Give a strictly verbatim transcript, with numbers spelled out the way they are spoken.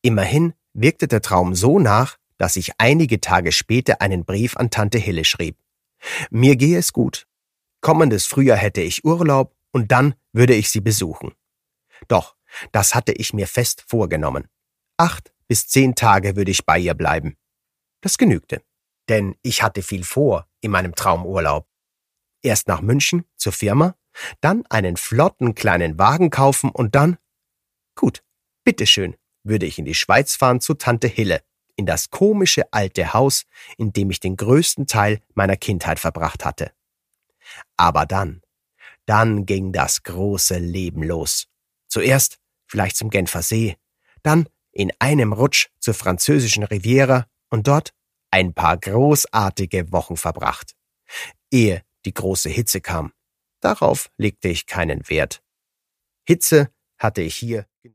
Immerhin wirkte der Traum so nach, dass ich einige Tage später einen Brief an Tante Hille schrieb. Mir gehe es gut. Kommendes Frühjahr hätte ich Urlaub und dann würde ich sie besuchen. Doch, das hatte ich mir fest vorgenommen. Acht bis zehn Tage würde ich bei ihr bleiben. Das genügte, denn ich hatte viel vor in meinem Traumurlaub. Erst nach München zur Firma, dann einen flotten kleinen Wagen kaufen und dann, gut, bitteschön, würde ich in die Schweiz fahren zu Tante Hille, in das komische alte Haus, in dem ich den größten Teil meiner Kindheit verbracht hatte. Aber dann, dann ging das große Leben los. Zuerst vielleicht zum Genfer See, dann in einem Rutsch zur französischen Riviera und dort ein paar großartige Wochen verbracht, ehe die große Hitze kam. Darauf legte ich keinen Wert. Hitze hatte ich hier